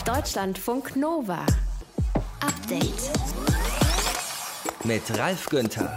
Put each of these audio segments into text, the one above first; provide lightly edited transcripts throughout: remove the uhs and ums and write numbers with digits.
Deutschlandfunk Nova. Update. Mit Ralf Günther.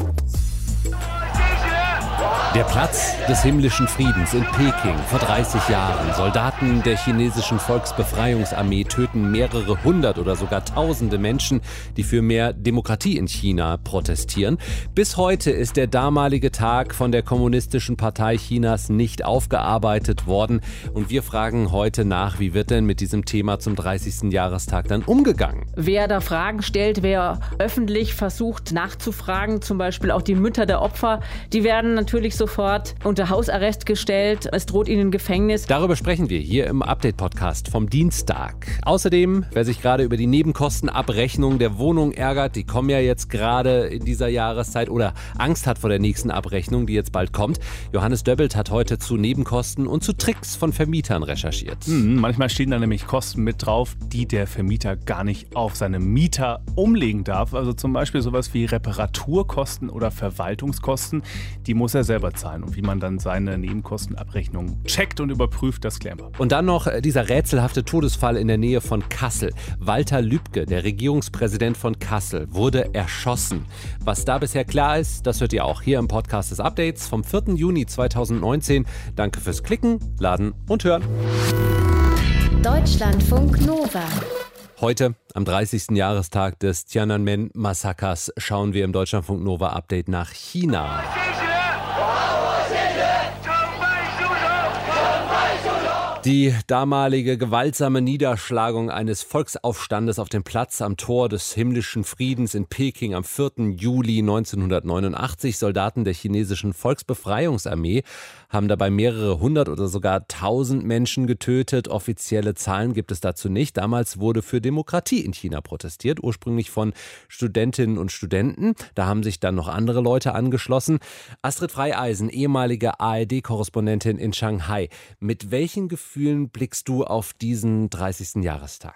Der Platz des himmlischen Friedens in Peking vor 30 Jahren. Soldaten der chinesischen Volksbefreiungsarmee töten mehrere hundert oder sogar tausende Menschen, die für mehr Demokratie in China protestieren. Bis heute ist der damalige Tag von der Kommunistischen Partei Chinas nicht aufgearbeitet worden. Und wir fragen heute nach, wie wird denn mit diesem Thema zum 30. Jahrestag dann umgegangen? Wer da Fragen stellt, wer öffentlich versucht nachzufragen, zum Beispiel auch die Mütter der Opfer, die werden natürlich sofort unter Hausarrest gestellt. Es droht ihnen Gefängnis. Darüber sprechen wir hier im Update-Podcast vom Dienstag. Außerdem, wer sich gerade über die Nebenkostenabrechnung der Wohnung ärgert, die kommen ja jetzt gerade in dieser Jahreszeit, oder Angst hat vor der nächsten Abrechnung, die jetzt bald kommt. Johannes Döbbelt hat heute zu Nebenkosten und zu Tricks von Vermietern recherchiert. Manchmal stehen da nämlich Kosten mit drauf, die der Vermieter gar nicht auf seine Mieter umlegen darf. Also zum Beispiel sowas wie Reparaturkosten oder Verwaltungskosten. Die muss er selber zahlen. Und wie man dann seine Nebenkostenabrechnung checkt und überprüft, das klären wir. Und dann noch dieser rätselhafte Todesfall in der Nähe von Kassel. Walter Lübcke, der Regierungspräsident von Kassel, wurde erschossen. Was da bisher klar ist, das hört ihr auch hier im Podcast des Updates vom 4. Juni 2019. Danke fürs Klicken, Laden und Hören. Deutschlandfunk Nova. Heute, am 30. Jahrestag des Tiananmen-Massakers, schauen wir im Deutschlandfunk Nova Update nach China. Die damalige gewaltsame Niederschlagung eines Volksaufstandes auf dem Platz am Tor des himmlischen Friedens in Peking am 4. Juli 1989. Soldaten der chinesischen Volksbefreiungsarmee haben dabei mehrere hundert oder sogar 1000 Menschen getötet. Offizielle Zahlen gibt es dazu nicht. Damals wurde für Demokratie in China protestiert, ursprünglich von Studentinnen und Studenten. Da haben sich dann noch andere Leute angeschlossen. Astrid Freieisen, ehemalige ARD-Korrespondentin in Shanghai. Mit welchen Gefühlen blickst du auf diesen 30. Jahrestag?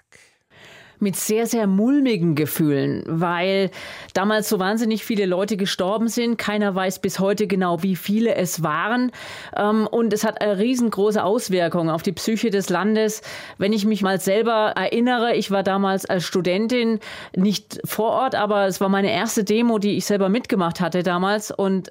Mit sehr, sehr mulmigen Gefühlen, weil damals so wahnsinnig viele Leute gestorben sind. Keiner weiß bis heute genau, wie viele es waren. Und es hat eine riesengroße Auswirkung auf die Psyche des Landes. Wenn ich mich mal selber erinnere, ich war damals als Studentin nicht vor Ort, aber es war meine erste Demo, die ich selber mitgemacht hatte damals. Und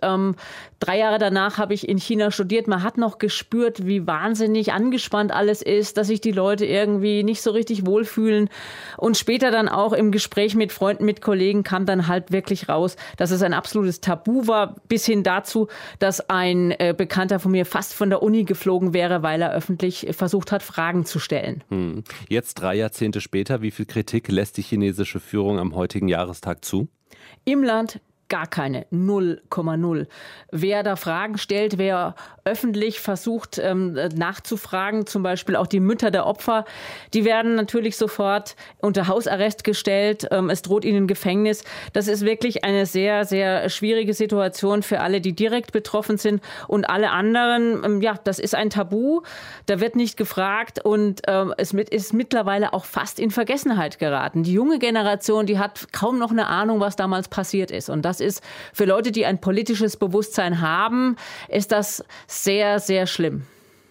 3 Jahre danach habe ich in China studiert. Man hat noch gespürt, wie wahnsinnig angespannt alles ist, dass sich die Leute irgendwie nicht so richtig wohlfühlen. Und später dann auch im Gespräch mit Freunden, mit Kollegen kam dann halt wirklich raus, dass es ein absolutes Tabu war, bis hin dazu, dass ein Bekannter von mir fast von der Uni geflogen wäre, weil er öffentlich versucht hat, Fragen zu stellen. Jetzt 3 Jahrzehnte später, wie viel Kritik lässt die chinesische Führung am heutigen Jahrestag zu? Im Land gar keine, 0,0. Wer da Fragen stellt, wer öffentlich versucht nachzufragen, zum Beispiel auch die Mütter der Opfer, die werden natürlich sofort unter Hausarrest gestellt. Es droht ihnen Gefängnis. Das ist wirklich eine sehr, sehr schwierige Situation für alle, die direkt betroffen sind. Und alle anderen, das ist ein Tabu. Da wird nicht gefragt und es ist mittlerweile auch fast in Vergessenheit geraten. Die junge Generation, die hat kaum noch eine Ahnung, was damals passiert ist. Und das ist für Leute, die ein politisches Bewusstsein haben, ist das sehr, sehr schlimm.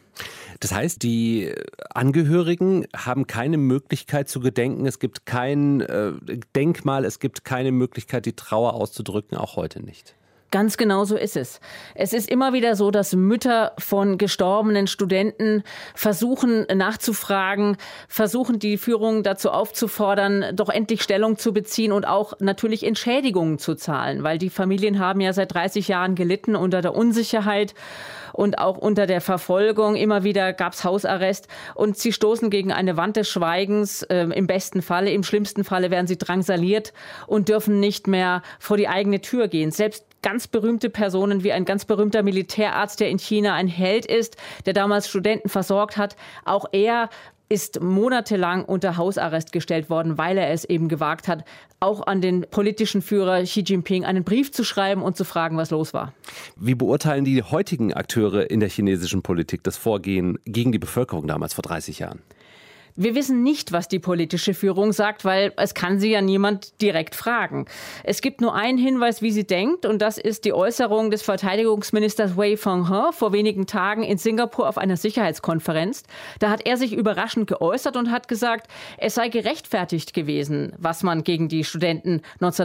Das heißt, die Angehörigen haben keine Möglichkeit zu gedenken. Es gibt kein Denkmal, es gibt keine Möglichkeit, die Trauer auszudrücken, auch heute nicht. Ganz genau so ist es. Es ist immer wieder so, dass Mütter von gestorbenen Studenten versuchen nachzufragen, versuchen die Führung dazu aufzufordern, doch endlich Stellung zu beziehen und auch natürlich Entschädigungen zu zahlen, weil die Familien haben ja seit 30 Jahren gelitten unter der Unsicherheit und auch unter der Verfolgung. Immer wieder gab es Hausarrest und sie stoßen gegen eine Wand des Schweigens, im besten Falle. Im schlimmsten Falle werden sie drangsaliert und dürfen nicht mehr vor die eigene Tür gehen. Selbst ganz berühmte Personen wie ein ganz berühmter Militärarzt, der in China ein Held ist, der damals Studenten versorgt hat, auch er ist monatelang unter Hausarrest gestellt worden, weil er es eben gewagt hat, auch an den politischen Führer Xi Jinping einen Brief zu schreiben und zu fragen, was los war. Wie beurteilen die heutigen Akteure in der chinesischen Politik das Vorgehen gegen die Bevölkerung damals vor 30 Jahren? Wir wissen nicht, was die politische Führung sagt, weil es kann sie ja niemand direkt fragen. Es gibt nur einen Hinweis, wie sie denkt, und das ist die Äußerung des Verteidigungsministers Wei Fenghe vor wenigen Tagen in Singapur auf einer Sicherheitskonferenz. Da hat er sich überraschend geäußert und hat gesagt, es sei gerechtfertigt gewesen, was man gegen die Studenten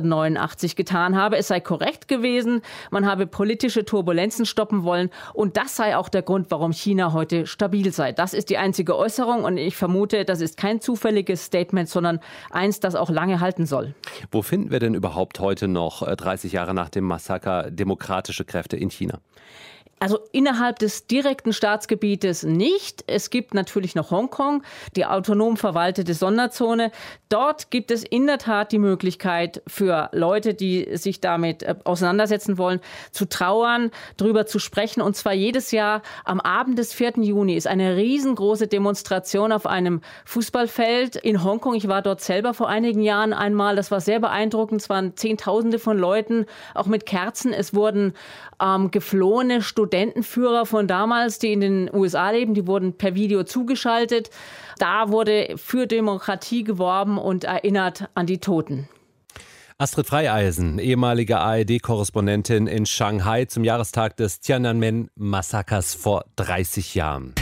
1989 getan habe. Es sei korrekt gewesen, man habe politische Turbulenzen stoppen wollen und das sei auch der Grund, warum China heute stabil sei. Das ist die einzige Äußerung und ich vermute, das ist kein zufälliges Statement, sondern eins, das auch lange halten soll. Wo finden wir denn überhaupt heute noch, 30 Jahre nach dem Massaker, demokratische Kräfte in China? Also innerhalb des direkten Staatsgebietes nicht. Es gibt natürlich noch Hongkong, die autonom verwaltete Sonderzone. Dort gibt es in der Tat die Möglichkeit für Leute, die sich damit auseinandersetzen wollen, zu trauern, darüber zu sprechen. Und zwar jedes Jahr am Abend des 4. Juni ist eine riesengroße Demonstration auf einem Fußballfeld in Hongkong. Ich war dort selber vor einigen Jahren einmal. Das war sehr beeindruckend. Es waren Zehntausende von Leuten, auch mit Kerzen. Es wurden geflohene Studentenführer von damals, die in den USA leben, die wurden per Video zugeschaltet. Da wurde für Demokratie geworben und erinnert an die Toten. Astrid Freieisen, ehemalige ARD-Korrespondentin in Shanghai zum Jahrestag des Tiananmen-Massakers vor 30 Jahren.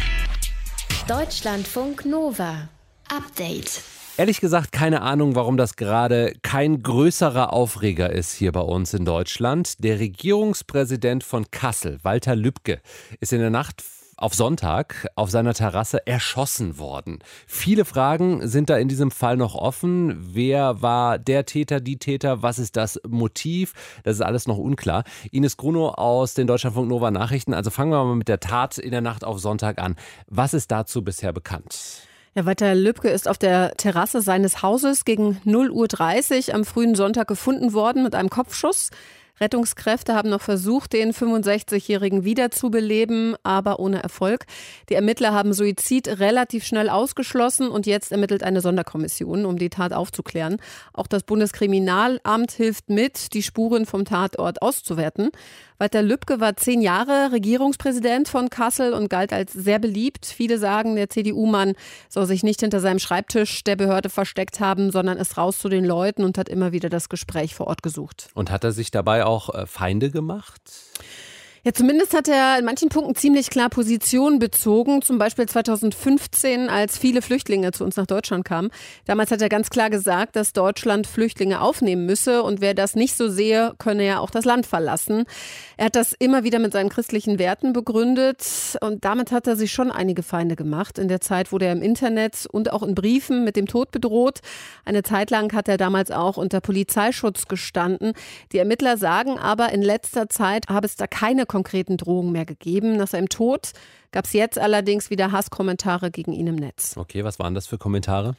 Deutschlandfunk Nova. Update. Ehrlich gesagt, keine Ahnung, warum das gerade kein größerer Aufreger ist hier bei uns in Deutschland. Der Regierungspräsident von Kassel, Walter Lübcke, ist in der Nacht auf Sonntag auf seiner Terrasse erschossen worden. Viele Fragen sind da in diesem Fall noch offen. Wer war der Täter, die Täter? Was ist das Motiv? Das ist alles noch unklar. Ines Grunow aus den Deutschlandfunk Nova Nachrichten. Also fangen wir mal mit der Tat in der Nacht auf Sonntag an. Was ist dazu bisher bekannt? Ja, Walter Lübcke ist auf der Terrasse seines Hauses gegen 0:30 Uhr am frühen Sonntag gefunden worden mit einem Kopfschuss. Rettungskräfte haben noch versucht, den 65-Jährigen wiederzubeleben, aber ohne Erfolg. Die Ermittler haben Suizid relativ schnell ausgeschlossen und jetzt ermittelt eine Sonderkommission, um die Tat aufzuklären. Auch das Bundeskriminalamt hilft mit, die Spuren vom Tatort auszuwerten. Walter Lübcke war 10 Jahre Regierungspräsident von Kassel und galt als sehr beliebt. Viele sagen, der CDU-Mann soll sich nicht hinter seinem Schreibtisch der Behörde versteckt haben, sondern ist raus zu den Leuten und hat immer wieder das Gespräch vor Ort gesucht. Und hat er sich dabei auch Feinde gemacht? Ja, zumindest hat er in manchen Punkten ziemlich klar Position bezogen. Zum Beispiel 2015, als viele Flüchtlinge zu uns nach Deutschland kamen. Damals hat er ganz klar gesagt, dass Deutschland Flüchtlinge aufnehmen müsse. Und wer das nicht so sehe, könne ja auch das Land verlassen. Er hat das immer wieder mit seinen christlichen Werten begründet. Und damit hat er sich schon einige Feinde gemacht. In der Zeit wurde er im Internet und auch in Briefen mit dem Tod bedroht. Eine Zeit lang hat er damals auch unter Polizeischutz gestanden. Die Ermittler sagen aber, in letzter Zeit habe es da keine konkreten Drohungen mehr gegeben. Nach seinem Tod gab es jetzt allerdings wieder Hasskommentare gegen ihn im Netz. Okay, was waren das für Kommentare?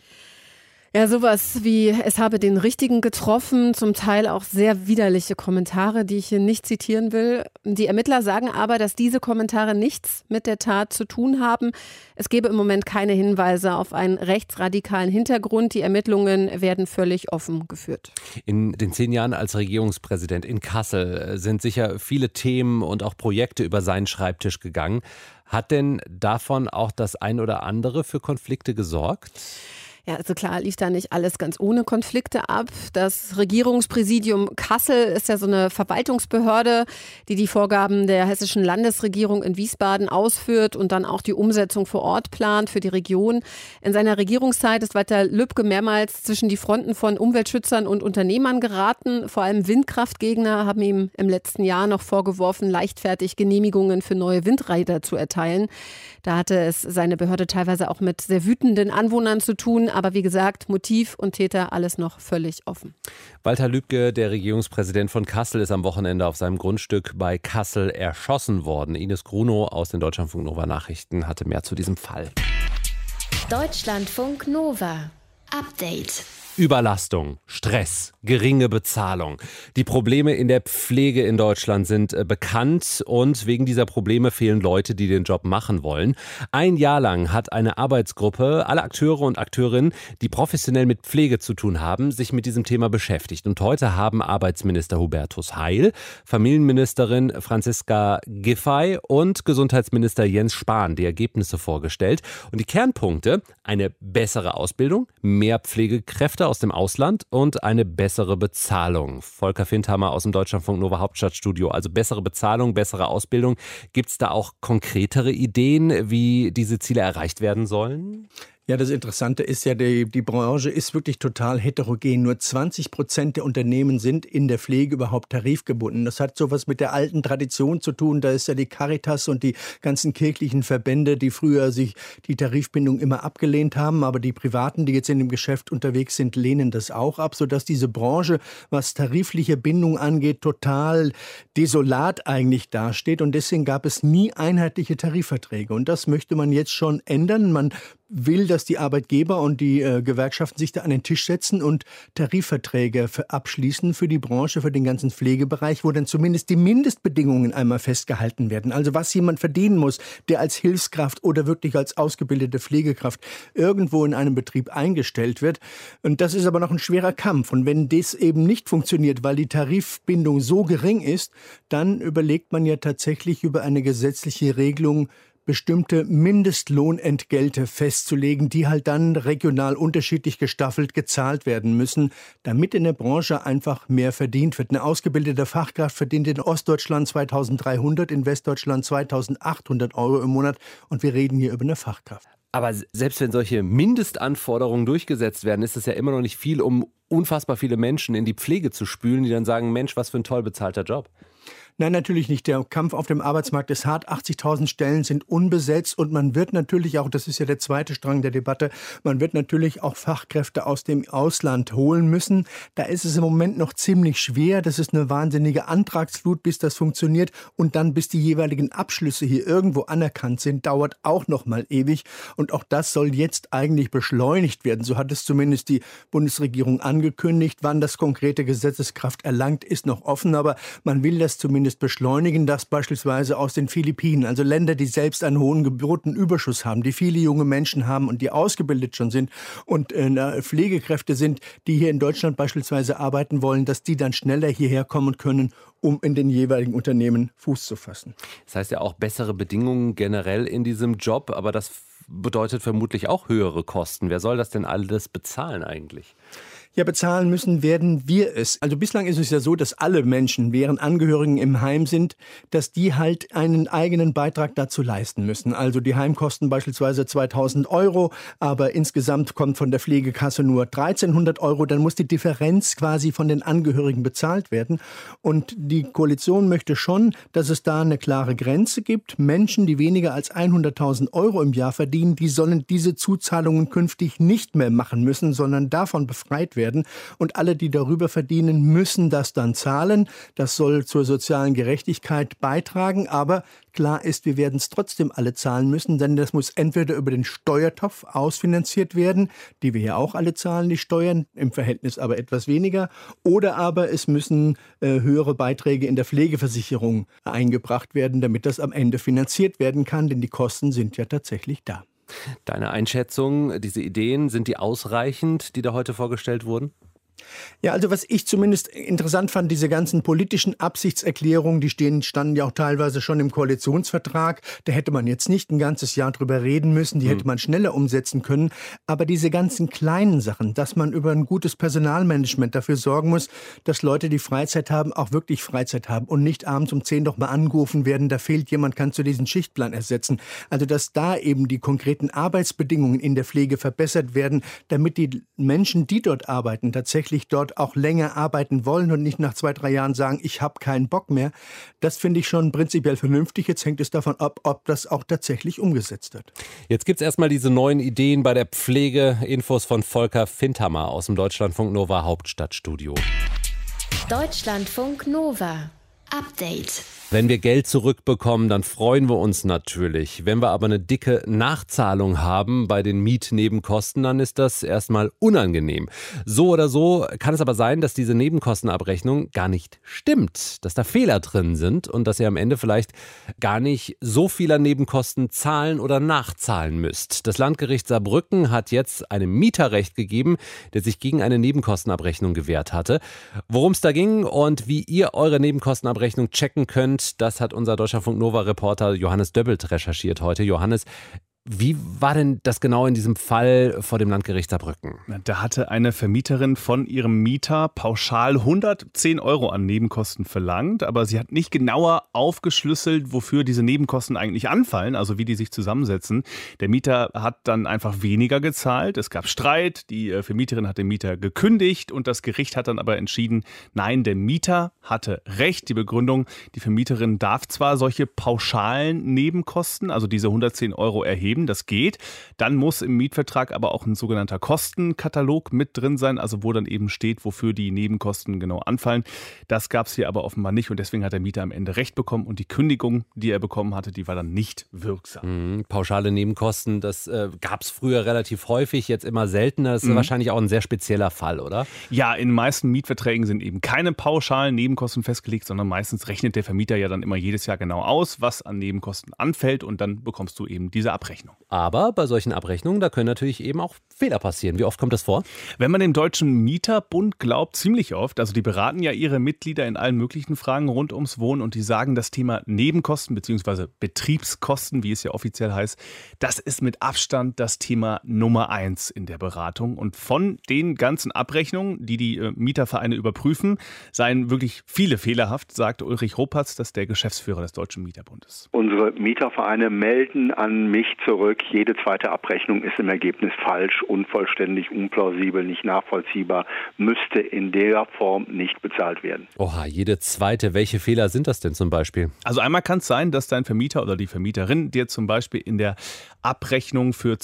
Ja, sowas wie, es habe den Richtigen getroffen, zum Teil auch sehr widerliche Kommentare, die ich hier nicht zitieren will. Die Ermittler sagen aber, dass diese Kommentare nichts mit der Tat zu tun haben. Es gebe im Moment keine Hinweise auf einen rechtsradikalen Hintergrund. Die Ermittlungen werden völlig offen geführt. In den 10 Jahren als Regierungspräsident in Kassel sind sicher viele Themen und auch Projekte über seinen Schreibtisch gegangen. Hat denn davon auch das ein oder andere für Konflikte gesorgt? Ja, also klar lief da nicht alles ganz ohne Konflikte ab. Das Regierungspräsidium Kassel ist ja so eine Verwaltungsbehörde, die die Vorgaben der hessischen Landesregierung in Wiesbaden ausführt und dann auch die Umsetzung vor Ort plant für die Region. In seiner Regierungszeit ist Walter Lübcke mehrmals zwischen die Fronten von Umweltschützern und Unternehmern geraten. Vor allem Windkraftgegner haben ihm im letzten Jahr noch vorgeworfen, leichtfertig Genehmigungen für neue Windräder zu erteilen. Da hatte es seine Behörde teilweise auch mit sehr wütenden Anwohnern zu tun. Aber wie gesagt, Motiv und Täter alles noch völlig offen. Walter Lübcke, der Regierungspräsident von Kassel, ist am Wochenende auf seinem Grundstück bei Kassel erschossen worden. Ines Grunow aus den Deutschlandfunk Nova Nachrichten hatte mehr zu diesem Fall. Deutschlandfunk Nova. Update. Überlastung, Stress, geringe Bezahlung. Die Probleme in der Pflege in Deutschland sind bekannt und wegen dieser Probleme fehlen Leute, die den Job machen wollen. Ein Jahr lang hat eine Arbeitsgruppe, alle Akteure und Akteurinnen, die professionell mit Pflege zu tun haben, sich mit diesem Thema beschäftigt. Und heute haben Arbeitsminister Hubertus Heil, Familienministerin Franziska Giffey und Gesundheitsminister Jens Spahn die Ergebnisse vorgestellt. Und die Kernpunkte: eine bessere Ausbildung, mehr Pflegekräfte aus dem Ausland und eine bessere Bezahlung. Volker Findhammer aus dem Deutschlandfunk Nova Hauptstadtstudio. Also bessere Bezahlung, bessere Ausbildung. Gibt es da auch konkretere Ideen, wie diese Ziele erreicht werden sollen? Ja, das Interessante ist ja, die Branche ist wirklich total heterogen. Nur 20% der Unternehmen sind in der Pflege überhaupt tarifgebunden. Das hat sowas mit der alten Tradition zu tun. Da ist ja die Caritas und die ganzen kirchlichen Verbände, die früher sich die Tarifbindung immer abgelehnt haben. Aber die Privaten, die jetzt in dem Geschäft unterwegs sind, lehnen das auch ab, sodass diese Branche, was tarifliche Bindung angeht, total desolat eigentlich dasteht. Und deswegen gab es nie einheitliche Tarifverträge. Und das möchte man jetzt schon ändern. Man will, dass die Arbeitgeber und die Gewerkschaften sich da an den Tisch setzen und Tarifverträge abschließen für die Branche, für den ganzen Pflegebereich, wo dann zumindest die Mindestbedingungen einmal festgehalten werden. Also was jemand verdienen muss, der als Hilfskraft oder wirklich als ausgebildete Pflegekraft irgendwo in einem Betrieb eingestellt wird. Und das ist aber noch ein schwerer Kampf. Und wenn das eben nicht funktioniert, weil die Tarifbindung so gering ist, dann überlegt man ja tatsächlich über eine gesetzliche Regelung, bestimmte Mindestlohnentgelte festzulegen, die halt dann regional unterschiedlich gestaffelt gezahlt werden müssen, damit in der Branche einfach mehr verdient wird. Eine ausgebildete Fachkraft verdient in Ostdeutschland 2.300, in Westdeutschland 2.800 Euro im Monat und wir reden hier über eine Fachkraft. Aber selbst wenn solche Mindestanforderungen durchgesetzt werden, ist es ja immer noch nicht viel, um unfassbar viele Menschen in die Pflege zu spülen, die dann sagen, Mensch, was für ein toll bezahlter Job. Nein, natürlich nicht. Der Kampf auf dem Arbeitsmarkt ist hart. 80.000 Stellen sind unbesetzt und man wird natürlich auch, das ist ja der zweite Strang der Debatte, man wird natürlich auch Fachkräfte aus dem Ausland holen müssen. Da ist es im Moment noch ziemlich schwer. Das ist eine wahnsinnige Antragsflut, bis das funktioniert. Und dann, bis die jeweiligen Abschlüsse hier irgendwo anerkannt sind, dauert auch noch mal ewig. Und auch das soll jetzt eigentlich beschleunigt werden. So hat es zumindest die Bundesregierung angekündigt. Wann das konkrete Gesetzeskraft erlangt, ist noch offen. Aber man will das zumindest beschleunigen, dass beispielsweise aus den Philippinen, also Länder, die selbst einen hohen Geburtenüberschuss haben, die viele junge Menschen haben und die ausgebildet schon sind und Pflegekräfte sind, die hier in Deutschland beispielsweise arbeiten wollen, dass die dann schneller hierher kommen können, um in den jeweiligen Unternehmen Fuß zu fassen. Das heißt ja auch bessere Bedingungen generell in diesem Job, aber das bedeutet vermutlich auch höhere Kosten. Wer soll das denn alles bezahlen eigentlich? Ja, bezahlen müssen werden wir es. Also bislang ist es ja so, dass alle Menschen, während Angehörigen im Heim sind, dass die halt einen eigenen Beitrag dazu leisten müssen. Also die Heimkosten beispielsweise 2.000 Euro, aber insgesamt kommt von der Pflegekasse nur 1.300 Euro. Dann muss die Differenz quasi von den Angehörigen bezahlt werden. Und die Koalition möchte schon, dass es da eine klare Grenze gibt. Menschen, die weniger als 100.000 Euro im Jahr verdienen, die sollen diese Zuzahlungen künftig nicht mehr machen müssen, sondern davon befreit werden. Und alle, die darüber verdienen, müssen das dann zahlen. Das soll zur sozialen Gerechtigkeit beitragen. Aber klar ist, wir werden es trotzdem alle zahlen müssen, denn das muss entweder über den Steuertopf ausfinanziert werden, die wir ja auch alle zahlen, die Steuern, im Verhältnis aber etwas weniger. Oder aber es müssen höhere Beiträge in der Pflegeversicherung eingebracht werden, damit das am Ende finanziert werden kann, denn die Kosten sind ja tatsächlich da. Deine Einschätzung, diese Ideen, sind die ausreichend, die da heute vorgestellt wurden? Ja, also was ich zumindest interessant fand, diese ganzen politischen Absichtserklärungen, die standen ja auch teilweise schon im Koalitionsvertrag. Da hätte man jetzt nicht ein ganzes Jahr drüber reden müssen, die hätte man schneller umsetzen können. Aber diese ganzen kleinen Sachen, dass man über ein gutes Personalmanagement dafür sorgen muss, dass Leute, die Freizeit haben, auch wirklich Freizeit haben und nicht abends um 10 noch mal angerufen werden, da fehlt jemand, kannst du diesen Schichtplan ersetzen. Also dass da eben die konkreten Arbeitsbedingungen in der Pflege verbessert werden, damit die Menschen, die dort arbeiten, tatsächlich dort auch länger arbeiten wollen und nicht nach 2-3 Jahren sagen, ich habe keinen Bock mehr. Das finde ich schon prinzipiell vernünftig. Jetzt hängt es davon ab, ob das auch tatsächlich umgesetzt wird. Jetzt gibt es erstmal diese neuen Ideen bei der Pflege. Infos von Volker Findhammer aus dem Deutschlandfunk Nova Hauptstadtstudio. Deutschlandfunk Nova. Update. Wenn wir Geld zurückbekommen, dann freuen wir uns natürlich. Wenn wir aber eine dicke Nachzahlung haben bei den Mietnebenkosten, dann ist das erstmal unangenehm. So oder so kann es aber sein, dass diese Nebenkostenabrechnung gar nicht stimmt, dass da Fehler drin sind und dass ihr am Ende vielleicht gar nicht so viel an Nebenkosten zahlen oder nachzahlen müsst. Das Landgericht Saarbrücken hat jetzt einem Mieter Recht gegeben, der sich gegen eine Nebenkostenabrechnung gewehrt hatte. Worum es da ging und wie ihr eure Nebenkostenabrechnung checken könnt, das hat unser Deutschlandfunk Nova-Reporter Johannes Döbbelt recherchiert heute. Johannes, wie war denn das genau in diesem Fall vor dem Landgericht Saarbrücken? Da hatte eine Vermieterin von ihrem Mieter pauschal 110 € an Nebenkosten verlangt, aber sie hat nicht genauer aufgeschlüsselt, wofür diese Nebenkosten eigentlich anfallen, also wie die sich zusammensetzen. Der Mieter hat dann einfach weniger gezahlt, es gab Streit, die Vermieterin hat den Mieter gekündigt und das Gericht hat dann aber entschieden, nein, der Mieter hatte Recht. Die Begründung, die Vermieterin darf zwar solche pauschalen Nebenkosten, also diese 110 € erheben, das geht. Dann muss im Mietvertrag aber auch ein sogenannter Kostenkatalog mit drin sein, also wo dann eben steht, wofür die Nebenkosten genau anfallen. Das gab es hier aber offenbar nicht und deswegen hat der Mieter am Ende Recht bekommen und die Kündigung, die er bekommen hatte, die war dann nicht wirksam. Pauschale Nebenkosten, das gab es früher relativ häufig, jetzt immer seltener. Das ist wahrscheinlich auch ein sehr spezieller Fall, oder? Ja, in den meisten Mietverträgen sind eben keine pauschalen Nebenkosten festgelegt, sondern meistens rechnet der Vermieter ja dann immer jedes Jahr genau aus, was an Nebenkosten anfällt und dann bekommst du eben diese Abrechnung. Aber bei solchen Abrechnungen, da können natürlich eben auch Fehler passieren. Wie oft kommt das vor? Wenn man dem Deutschen Mieterbund glaubt, ziemlich oft. Also die beraten ja ihre Mitglieder in allen möglichen Fragen rund ums Wohnen und die sagen, das Thema Nebenkosten bzw. Betriebskosten, wie es ja offiziell heißt, das ist mit Abstand das Thema Nummer 1 in der Beratung. Und von den ganzen Abrechnungen, die Mietervereine überprüfen, seien wirklich viele fehlerhaft, sagt Ulrich Ropatz, das ist der Geschäftsführer des Deutschen Mieterbundes. Unsere Mietervereine melden an mich zurück, jede zweite Abrechnung ist im Ergebnis falsch, unvollständig, unplausibel, nicht nachvollziehbar, müsste in der Form nicht bezahlt werden. Oha, jede zweite. Welche Fehler sind das denn zum Beispiel? Also einmal kann es sein, dass dein Vermieter oder die Vermieterin dir zum Beispiel in der Abrechnung für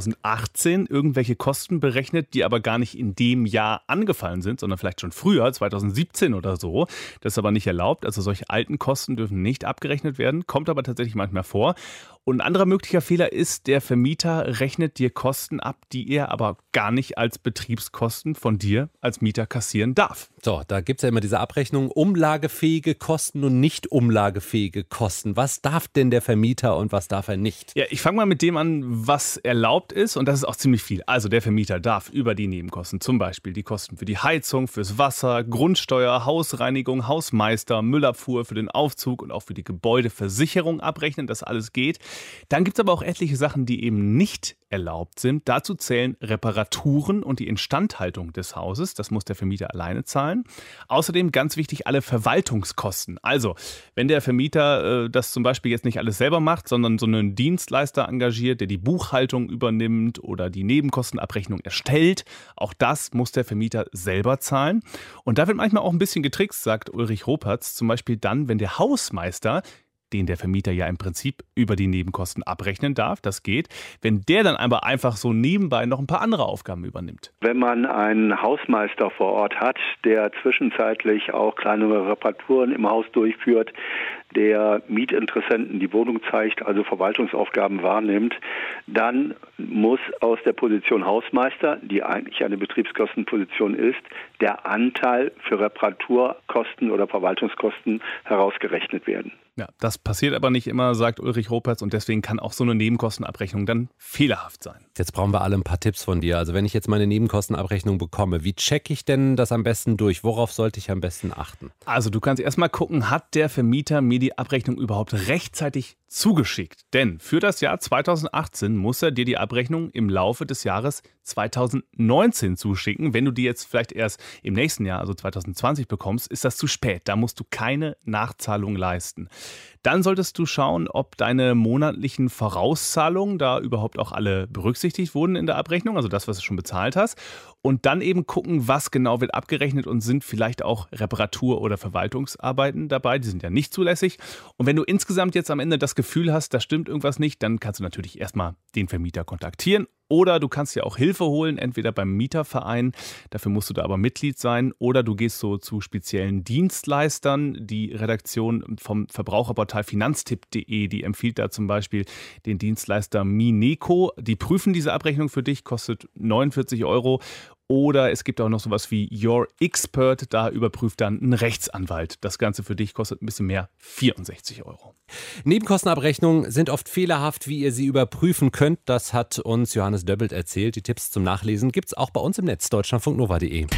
2018 irgendwelche Kosten berechnet, die aber gar nicht in dem Jahr angefallen sind, sondern vielleicht schon früher, 2017 oder so. Das ist aber nicht erlaubt. Also solche alten Kosten dürfen nicht abgerechnet werden, kommt aber tatsächlich manchmal vor. Und ein anderer möglicher Fehler ist, der Vermieter rechnet dir Kosten ab, die er aber gar nicht als Betriebskosten von dir als Mieter kassieren darf. So, da gibt es ja immer diese Abrechnung, umlagefähige Kosten und nicht umlagefähige Kosten. Was darf denn der Vermieter und was darf er nicht? Ja, ich fange mal mit dem an, was erlaubt ist und das ist auch ziemlich viel. Also der Vermieter darf über die Nebenkosten, zum Beispiel die Kosten für die Heizung, fürs Wasser, Grundsteuer, Hausreinigung, Hausmeister, Müllabfuhr, für den Aufzug und auch für die Gebäudeversicherung abrechnen, das alles geht. Dann gibt es aber auch etliche Sachen, die eben nicht erlaubt sind. Dazu zählen Reparaturen und die Instandhaltung des Hauses. Das muss der Vermieter alleine zahlen. Außerdem ganz wichtig alle Verwaltungskosten. Also wenn der Vermieter das zum Beispiel jetzt nicht alles selber macht, sondern so einen Dienstleister engagiert, der die Buchhaltung übernimmt oder die Nebenkostenabrechnung erstellt, auch das muss der Vermieter selber zahlen. Und da wird manchmal auch ein bisschen getrickst, sagt Ulrich Ropatz. Zum Beispiel dann, wenn der Hausmeister, den der Vermieter ja im Prinzip über die Nebenkosten abrechnen darf, das geht, wenn der dann aber einfach so nebenbei noch ein paar andere Aufgaben übernimmt. Wenn man einen Hausmeister vor Ort hat, der zwischenzeitlich auch kleinere Reparaturen im Haus durchführt, der Mietinteressenten die Wohnung zeigt, also Verwaltungsaufgaben wahrnimmt, dann muss aus der Position Hausmeister, die eigentlich eine Betriebskostenposition ist, der Anteil für Reparaturkosten oder Verwaltungskosten herausgerechnet werden. Ja, das passiert aber nicht immer, sagt Ulrich Ropatz, und deswegen kann auch so eine Nebenkostenabrechnung dann fehlerhaft sein. Jetzt brauchen wir alle ein paar Tipps von dir. Also wenn ich jetzt meine Nebenkostenabrechnung bekomme, wie checke ich denn das am besten durch? Worauf sollte ich am besten achten? Also du kannst erstmal gucken, hat der Vermieter mir die Abrechnung überhaupt rechtzeitig zugeschickt? Denn für das Jahr 2018 muss er dir die Abrechnung im Laufe des Jahres 2019 zuschicken. Wenn du die jetzt vielleicht erst im nächsten Jahr, also 2020 bekommst, ist das zu spät. Da musst du keine Nachzahlung leisten. Dann solltest du schauen, ob deine monatlichen Vorauszahlungen da überhaupt auch alle berücksichtigt wurden in der Abrechnung, also das, was du schon bezahlt hast. Und dann eben gucken, was genau wird abgerechnet und sind vielleicht auch Reparatur- oder Verwaltungsarbeiten dabei. Die sind ja nicht zulässig. Und wenn du insgesamt jetzt am Ende das Gefühl hast, da stimmt irgendwas nicht, dann kannst du natürlich erstmal den Vermieter kontaktieren. Oder du kannst dir auch Hilfe holen, entweder beim Mieterverein, dafür musst du da aber Mitglied sein, oder du gehst so zu speziellen Dienstleistern. Die Redaktion vom Verbraucherportal finanztipp.de, die empfiehlt da zum Beispiel den Dienstleister Mineco. Die prüfen diese Abrechnung für dich, kostet 49 €. Oder es gibt auch noch sowas wie Your Expert, da überprüft dann ein Rechtsanwalt. Das Ganze für dich kostet ein bisschen mehr, 64 €. Nebenkostenabrechnungen sind oft fehlerhaft, wie ihr sie überprüfen könnt. Das hat uns Johannes Döbbelt erzählt. Die Tipps zum Nachlesen gibt's auch bei uns im Netz, deutschlandfunknova.de.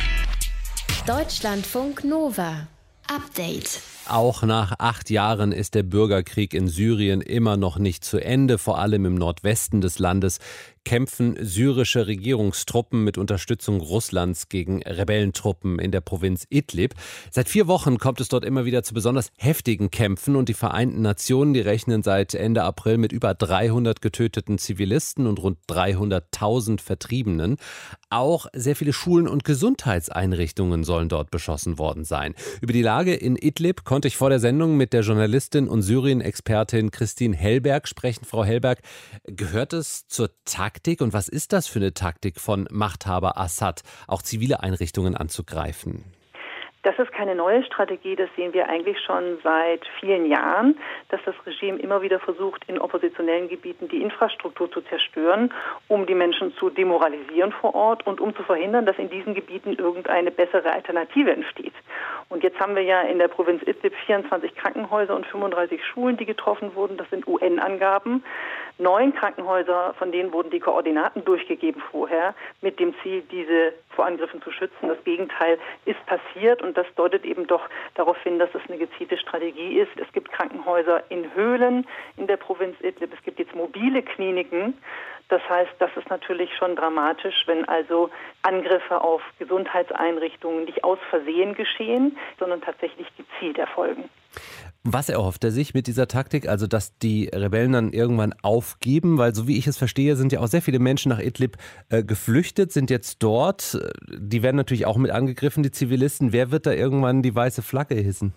Deutschlandfunk Nova. Update. Auch nach 8 Jahren ist der Bürgerkrieg in Syrien immer noch nicht zu Ende. Vor allem im Nordwesten des Landes kämpfen syrische Regierungstruppen mit Unterstützung Russlands gegen Rebellentruppen in der Provinz Idlib. Seit 4 Wochen kommt es dort immer wieder zu besonders heftigen Kämpfen und die Vereinten Nationen, die rechnen seit Ende April mit über 300 getöteten Zivilisten und rund 300.000 Vertriebenen. Auch sehr viele Schulen und Gesundheitseinrichtungen sollen dort beschossen worden sein. Über die Lage in Idlib konnte ich vor der Sendung mit der Journalistin und Syrien-Expertin Christine Hellberg sprechen. Frau Hellberg, gehört es zur Taktik und was ist das für eine Taktik von Machthaber Assad, auch zivile Einrichtungen anzugreifen? Das ist keine neue Strategie, das sehen wir eigentlich schon seit vielen Jahren, dass das Regime immer wieder versucht, in oppositionellen Gebieten die Infrastruktur zu zerstören, um die Menschen zu demoralisieren vor Ort und um zu verhindern, dass in diesen Gebieten irgendeine bessere Alternative entsteht. Und jetzt haben wir ja in der Provinz Idlib 24 Krankenhäuser und 35 Schulen, die getroffen wurden. Das sind UN-Angaben. 9 Krankenhäuser, von denen wurden die Koordinaten durchgegeben vorher, mit dem Ziel, diese vor Angriffen zu schützen. Das Gegenteil ist passiert und das deutet eben doch darauf hin, dass es eine gezielte Strategie ist. Es gibt Krankenhäuser in Höhlen in der Provinz Idlib. Es gibt jetzt mobile Kliniken. Das heißt, das ist natürlich schon dramatisch, wenn also Angriffe auf Gesundheitseinrichtungen nicht aus Versehen geschehen, sondern tatsächlich gezielt erfolgen. Was erhofft er sich mit dieser Taktik? Also, dass die Rebellen dann irgendwann aufgeben? Weil, so wie ich es verstehe, sind ja auch sehr viele Menschen nach Idlib geflüchtet, sind jetzt dort. Die werden natürlich auch mit angegriffen, die Zivilisten. Wer wird da irgendwann die weiße Flagge hissen?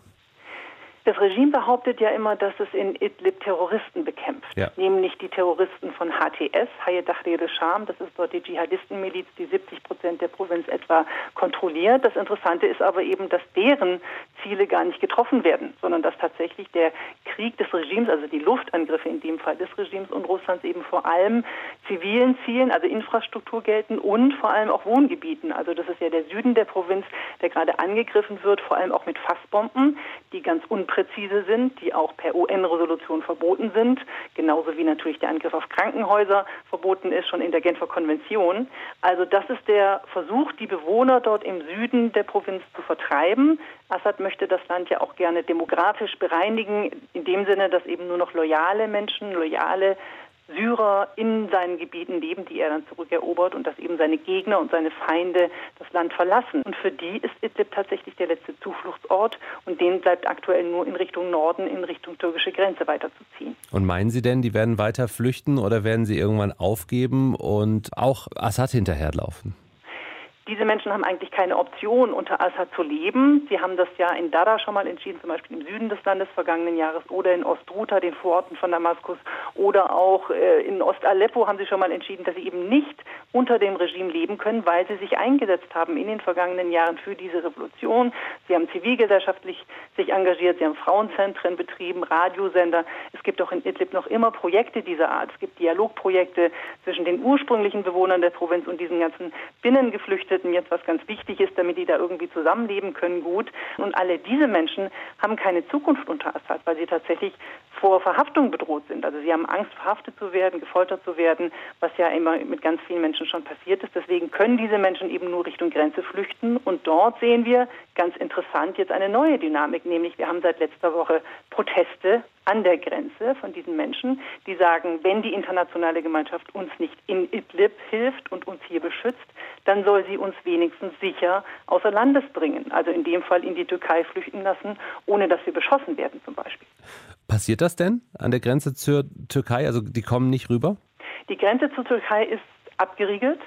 Das Regime behauptet ja immer, dass es in Idlib Terroristen bekämpft, nämlich die Terroristen von HTS, Hayat Tahrir al-Sham, das ist dort die Dschihadistenmiliz, die 70% der Provinz etwa kontrolliert. Das Interessante ist aber eben, dass deren Ziele gar nicht getroffen werden, sondern dass tatsächlich der Krieg des Regimes, also die Luftangriffe in dem Fall des Regimes und Russlands eben vor allem zivilen Zielen, also Infrastruktur gelten und vor allem auch Wohngebieten. Also das ist ja der Süden der Provinz, der gerade angegriffen wird, vor allem auch mit Fassbomben, die ganz unpräzise sind, die auch per UN-Resolution verboten sind, genauso wie natürlich der Angriff auf Krankenhäuser verboten ist, schon in der Genfer Konvention. Also das ist der Versuch, die Bewohner dort im Süden der Provinz zu vertreiben. Assad möchte das Land ja auch gerne demografisch bereinigen, in dem Sinne, dass eben nur noch loyale Menschen, loyale Syrer in seinen Gebieten leben, die er dann zurückerobert und dass eben seine Gegner und seine Feinde das Land verlassen. Und für die ist Idlib tatsächlich der letzte Zufluchtsort und denen bleibt aktuell nur in Richtung Norden, in Richtung türkische Grenze weiterzuziehen. Und meinen Sie denn, die werden weiter flüchten oder werden sie irgendwann aufgeben und auch Assad hinterherlaufen? Diese Menschen haben eigentlich keine Option, unter Assad zu leben. Sie haben das ja in Dara schon mal entschieden, zum Beispiel im Süden des Landes vergangenen Jahres oder in Ostruta, den Vororten von Damaskus, oder auch in Ost-Aleppo haben sie schon mal entschieden, dass sie eben nicht unter dem Regime leben können, weil sie sich eingesetzt haben in den vergangenen Jahren für diese Revolution. Sie haben zivilgesellschaftlich sich engagiert, sie haben Frauenzentren betrieben, Radiosender. Es gibt auch in Idlib noch immer Projekte dieser Art. Es gibt Dialogprojekte zwischen den ursprünglichen Bewohnern der Provinz und diesen ganzen Binnengeflüchteten, jetzt was ganz wichtig ist, damit die da irgendwie zusammenleben können, gut. Und alle diese Menschen haben keine Zukunft unter Assad, weil sie tatsächlich vor Verhaftung bedroht sind. Also sie haben Angst, verhaftet zu werden, gefoltert zu werden, was ja immer mit ganz vielen Menschen schon passiert ist. Deswegen können diese Menschen eben nur Richtung Grenze flüchten. Und dort sehen wir ganz interessant jetzt eine neue Dynamik, nämlich wir haben seit letzter Woche Proteste an der Grenze von diesen Menschen, die sagen, wenn die internationale Gemeinschaft uns nicht in Idlib hilft und uns hier beschützt, dann soll sie uns wenigstens sicher außer Landes bringen. Also in dem Fall in die Türkei flüchten lassen, ohne dass wir beschossen werden zum Beispiel. Passiert das denn an der Grenze zur Türkei? Also die kommen nicht rüber? Die Grenze zur Türkei ist abgeriegelt.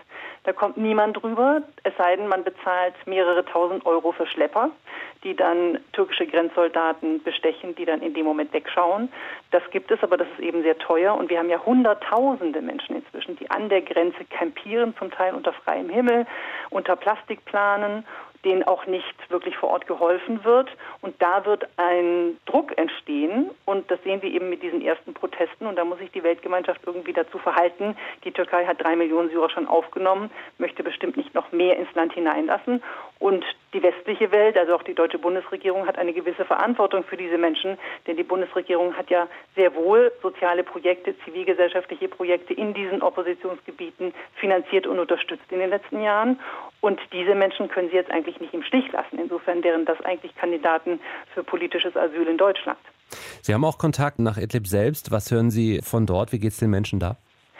Da kommt niemand drüber, es sei denn, man bezahlt mehrere tausend Euro für Schlepper, die dann türkische Grenzsoldaten bestechen, die dann in dem Moment wegschauen. Das gibt es, aber das ist eben sehr teuer. Und wir haben ja hunderttausende Menschen inzwischen, die an der Grenze campieren, zum Teil unter freiem Himmel, unter Plastikplanen, denen auch nicht wirklich vor Ort geholfen wird. Und da wird ein Druck entstehen. Und das sehen wir eben mit diesen ersten Protesten. Und da muss sich die Weltgemeinschaft irgendwie dazu verhalten. Die Türkei hat 3 Millionen Syrer schon aufgenommen, möchte bestimmt nicht noch mehr ins Land hineinlassen. Und die westliche Welt, also auch die deutsche Bundesregierung, hat eine gewisse Verantwortung für diese Menschen. Denn die Bundesregierung hat ja sehr wohl soziale Projekte, zivilgesellschaftliche Projekte in diesen Oppositionsgebieten finanziert und unterstützt in den letzten Jahren. Und diese Menschen können sie jetzt eigentlich nicht im Stich lassen. Insofern wären das eigentlich Kandidaten für politisches Asyl in Deutschland. Sie haben auch Kontakt nach Idlib selbst. Was hören Sie von dort? Wie geht es den Menschen da?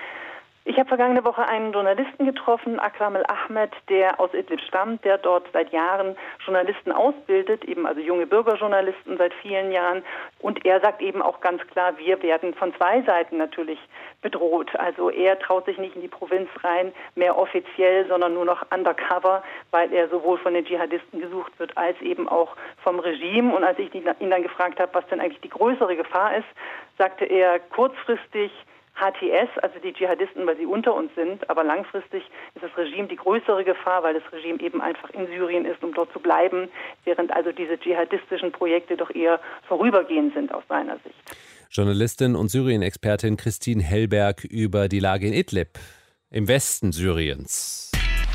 Ich habe vergangene Woche einen Journalisten getroffen, Akram El-Ahmed, der aus Idlib stammt, der dort seit Jahren Journalisten ausbildet, eben also junge Bürgerjournalisten seit vielen Jahren. Und er sagt eben auch ganz klar, wir werden von zwei Seiten natürlich bedroht. Also er traut sich nicht in die Provinz rein, mehr offiziell, sondern nur noch undercover, weil er sowohl von den Dschihadisten gesucht wird, als eben auch vom Regime. Und als ich ihn dann gefragt habe, was denn eigentlich die größere Gefahr ist, sagte er kurzfristig HTS, also die Dschihadisten, weil sie unter uns sind, aber langfristig ist das Regime die größere Gefahr, weil das Regime eben einfach in Syrien ist, um dort zu bleiben, während also diese dschihadistischen Projekte doch eher vorübergehend sind aus seiner Sicht. Journalistin und Syrien-Expertin Christine Hellberg über die Lage in Idlib im Westen Syriens.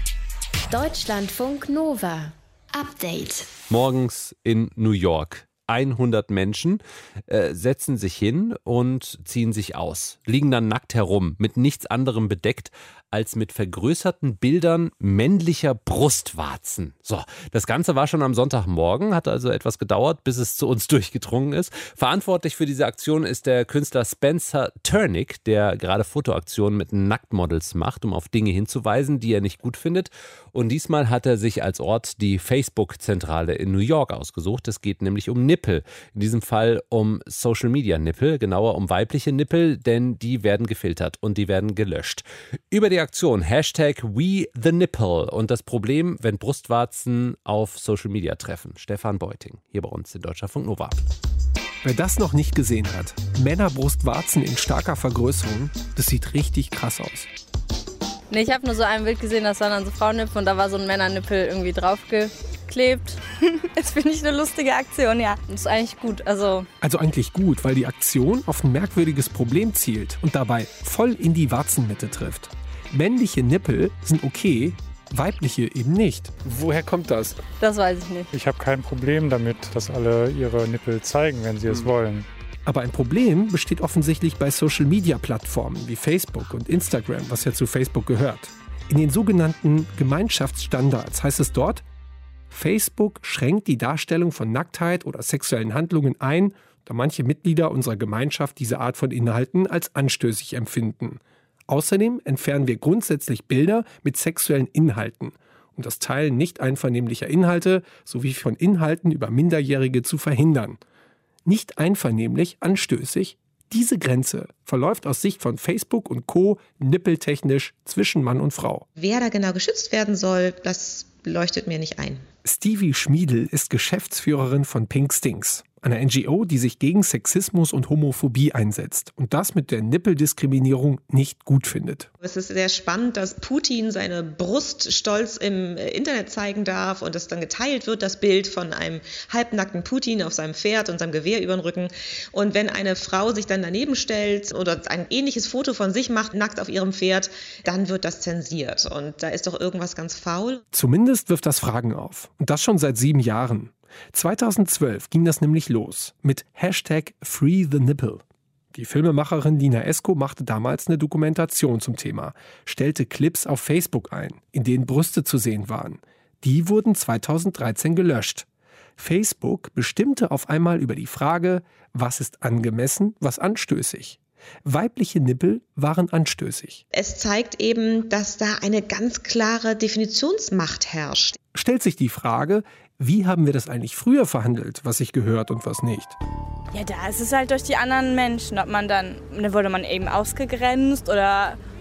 Deutschlandfunk Nova. Update. Morgens in New York. 100 Menschen setzen sich hin und ziehen sich aus, liegen dann nackt herum, mit nichts anderem bedeckt als mit vergrößerten Bildern männlicher Brustwarzen. So, das Ganze war schon am Sonntagmorgen, hat also etwas gedauert, bis es zu uns durchgedrungen ist. Verantwortlich für diese Aktion ist der Künstler Spencer Turnick, der gerade Fotoaktionen mit Nacktmodels macht, um auf Dinge hinzuweisen, die er nicht gut findet. Und diesmal hat er sich als Ort die Facebook-Zentrale in New York ausgesucht. Es geht nämlich um Nippel. In diesem Fall um Social-Media-Nippel, genauer um weibliche Nippel, denn die werden gefiltert und die werden gelöscht. Über die Aktion #WeTheNipple und das Problem, wenn Brustwarzen auf Social Media treffen. Stefan Beuting, hier bei uns in Deutschlandfunk Nova. Wer das noch nicht gesehen hat, Männerbrustwarzen in starker Vergrößerung, das sieht richtig krass aus. Nee, ich habe nur so ein Bild gesehen, das waren dann so Frauennippel und da war so ein Männernippel irgendwie draufgeklebt. Das finde ich eine lustige Aktion, ja. Das ist eigentlich gut. Also eigentlich gut, weil die Aktion auf ein merkwürdiges Problem zielt und dabei voll in die Warzenmitte trifft. Männliche Nippel sind okay, weibliche eben nicht. Woher kommt das? Das weiß ich nicht. Ich habe kein Problem damit, dass alle ihre Nippel zeigen, wenn sie es wollen. Aber ein Problem besteht offensichtlich bei Social-Media-Plattformen wie Facebook und Instagram, was ja zu Facebook gehört. In den sogenannten Gemeinschaftsstandards heißt es dort, Facebook schränkt die Darstellung von Nacktheit oder sexuellen Handlungen ein, da manche Mitglieder unserer Gemeinschaft diese Art von Inhalten als anstößig empfinden. Außerdem entfernen wir grundsätzlich Bilder mit sexuellen Inhalten, um das Teilen nicht einvernehmlicher Inhalte sowie von Inhalten über Minderjährige zu verhindern. Nicht einvernehmlich, anstößig, diese Grenze verläuft aus Sicht von Facebook und Co. nippeltechnisch zwischen Mann und Frau. Wer da genau geschützt werden soll, das leuchtet mir nicht ein. Stevie Schmiedl ist Geschäftsführerin von Pink Stings, einer NGO, die sich gegen Sexismus und Homophobie einsetzt und das mit der Nippeldiskriminierung nicht gut findet. Es ist sehr spannend, dass Putin seine Brust stolz im Internet zeigen darf und das dann geteilt wird, das Bild von einem halbnackten Putin auf seinem Pferd und seinem Gewehr über den Rücken. Und wenn eine Frau sich dann daneben stellt oder ein ähnliches Foto von sich macht, nackt auf ihrem Pferd, dann wird das zensiert. Und da ist doch irgendwas ganz faul. Zumindest wirft das Fragen auf. Und das schon seit 7 Jahren. 2012 ging das nämlich los mit #FreeTheNipple. Die Filmemacherin Lina Esko machte damals eine Dokumentation zum Thema, stellte Clips auf Facebook ein, in denen Brüste zu sehen waren. Die wurden 2013 gelöscht. Facebook bestimmte auf einmal über die Frage, was ist angemessen, was anstößig. Weibliche Nippel waren anstößig. Es zeigt eben, dass da eine ganz klare Definitionsmacht herrscht. Stellt sich die Frage, wie haben wir das eigentlich früher verhandelt, was sich gehört und was nicht? Ja, da ist es halt durch die anderen Menschen, ob man dann wurde man eben ausgegrenzt oder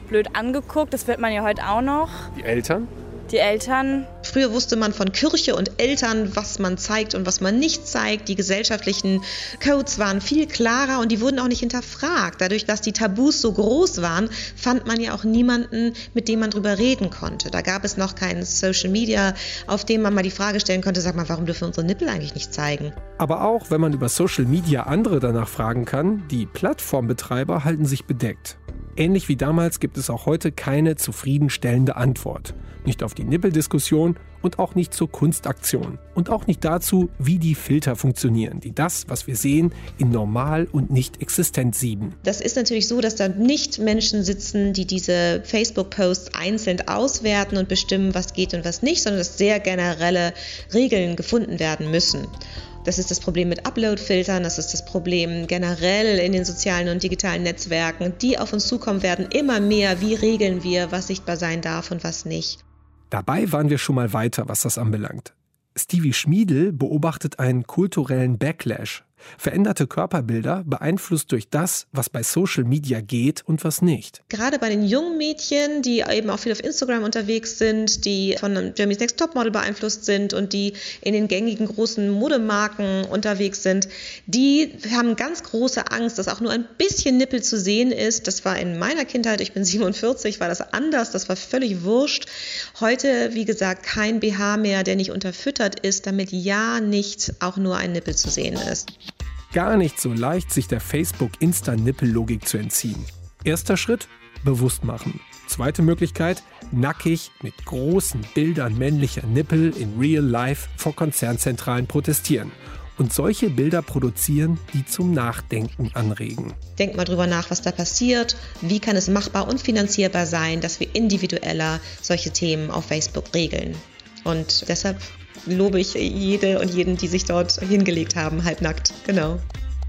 blöd angeguckt. Das wird man ja heute auch noch. Die Eltern? Die Eltern. Früher wusste man von Kirche und Eltern, was man zeigt und was man nicht zeigt. Die gesellschaftlichen Codes waren viel klarer und die wurden auch nicht hinterfragt. Dadurch, dass die Tabus so groß waren, fand man ja auch niemanden, mit dem man drüber reden konnte. Da gab es noch kein Social Media, auf dem man mal die Frage stellen konnte, sag mal, warum dürfen wir unsere Nippel eigentlich nicht zeigen? Aber auch, wenn man über Social Media andere danach fragen kann, die Plattformbetreiber halten sich bedeckt. Ähnlich wie damals gibt es auch heute keine zufriedenstellende Antwort. Nicht auf die Nippeldiskussion und auch nicht zur Kunstaktion. Und auch nicht dazu, wie die Filter funktionieren, die das, was wir sehen, in normal und nicht existent sieben. Das ist natürlich so, dass da nicht Menschen sitzen, die diese Facebook-Posts einzeln auswerten und bestimmen, was geht und was nicht, sondern dass sehr generelle Regeln gefunden werden müssen. Das ist das Problem mit Upload-Filtern, das ist das Problem generell in den sozialen und digitalen Netzwerken, die auf uns zukommen werden, immer mehr. Wie regeln wir, was sichtbar sein darf und was nicht? Dabei waren wir schon mal weiter, was das anbelangt. Stevie Schmiedl beobachtet einen kulturellen Backlash. Veränderte Körperbilder beeinflusst durch das, was bei Social Media geht und was nicht. Gerade bei den jungen Mädchen, die eben auch viel auf Instagram unterwegs sind, die von Germany's Next Topmodel beeinflusst sind und die in den gängigen großen Modemarken unterwegs sind, die haben ganz große Angst, dass auch nur ein bisschen Nippel zu sehen ist. Das war in meiner Kindheit, ich bin 47, war das anders, das war völlig wurscht. Heute, wie gesagt, kein BH mehr, der nicht unterfüttert ist, damit ja nicht auch nur ein Nippel zu sehen ist. Gar nicht so leicht, sich der Facebook-Insta-Nippel-Logik zu entziehen. Erster Schritt, bewusst machen. Zweite Möglichkeit, nackig mit großen Bildern männlicher Nippel in Real Life vor Konzernzentralen protestieren. Und solche Bilder produzieren, die zum Nachdenken anregen. Denkt mal drüber nach, was da passiert. Wie kann es machbar und finanzierbar sein, dass wir individueller solche Themen auf Facebook regeln? Und deshalb lobe ich jede und jeden, die sich dort hingelegt haben, halbnackt. Genau.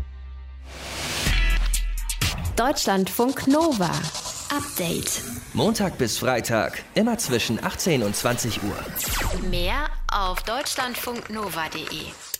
Deutschlandfunk Nova. Update. Montag bis Freitag, immer zwischen 18 und 20 Uhr. Mehr auf deutschlandfunknova.de.